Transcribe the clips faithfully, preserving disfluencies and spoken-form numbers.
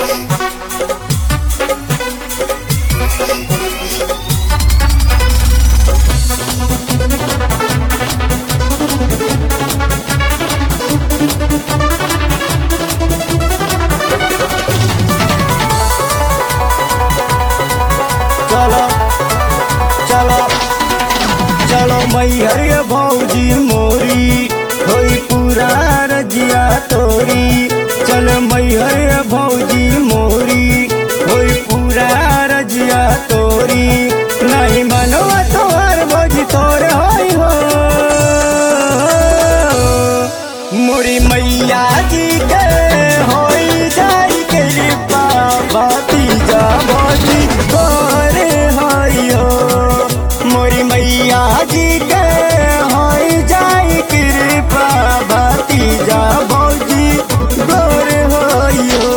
चलो चलो चलो मैहर भौजी मोरी होई पूरा रजिया तोरी। चल मैहर भौजी मोरी होई पूरा रजिया तोरी। नहीं मनवा तोहर भौजी तोर होई हो मोरी मैया जी के होई जाई के कृपा भतीजा भौजी तोरे होई हो मोरी मैया जी के होई जाई कृपा भतीजा भौजी तोरे होई हो।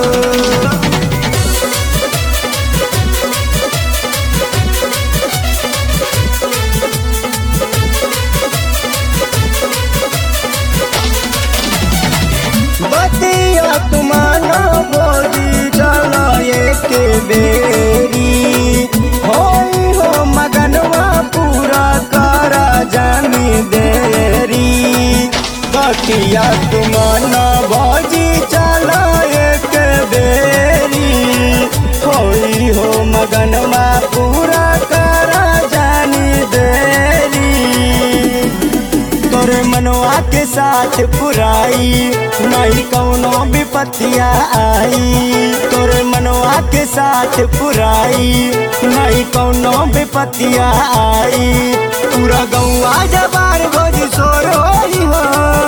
बतिया तुमाना भौजी चलो एक बेरी होई हो मगनवा पूरा करा जानी देरी। बतिया तुमाना भौजी चलो एक बेरी होई हो मगनवा पूरा करा जानी देरी। तोरे मनवा के साथ पुराई नहीं कौनो विपत्तिया आई। तोरे मनवा के साथ पुराई नहीं कौनो विपत्तिया आई। पूरा गौवा जबार भौजी सोर होई हो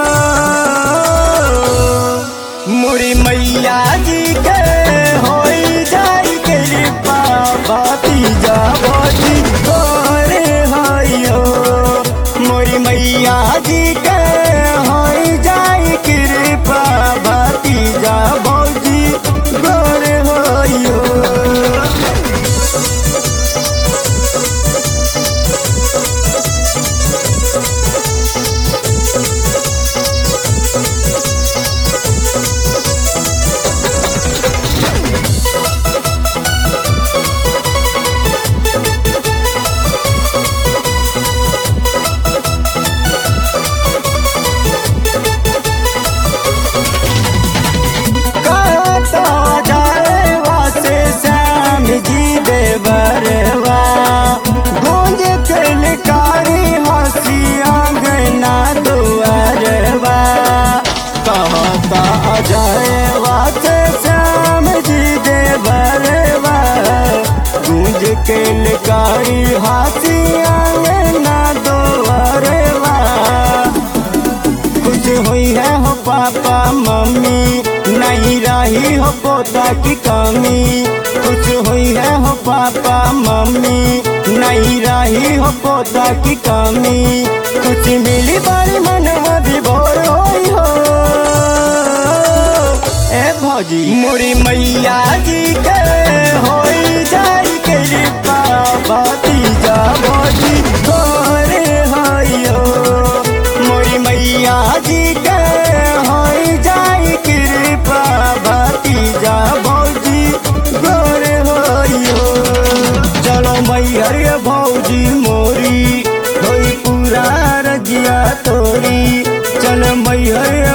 मोरी मैया जी के होई जाई के कृपा भतीजा भौजी तोरे होई हो मोरी मैया जी के होई जाई कृपा भतीजा भौजी तोरे होई हो। बरवा गूंज किलकारी हंसिया गना दुआरवा कहता अजयवा से श्याम जी दे बरवा गूंज किलकारी हंसिया गना दुआरवा। खुश हुई है हो पापा मम्मी नहीं रही हो पोता की कमी। खुश हुई है हो पापा मम्मी नहीं रही हो पोता की कमी। कुछ मिली बारी मनवा भी भोर होई हो ए भौजी मोरी मैया जी के होई जाई के कृपा भतीजा भौजी तोरे होई हो मोरी मैया जी के होई जाई कृपा भतीजा भौजी तोरे होई हो। चलो मैहर भौजी मोरी होई पूरा रजिया तोरी। चल मैहर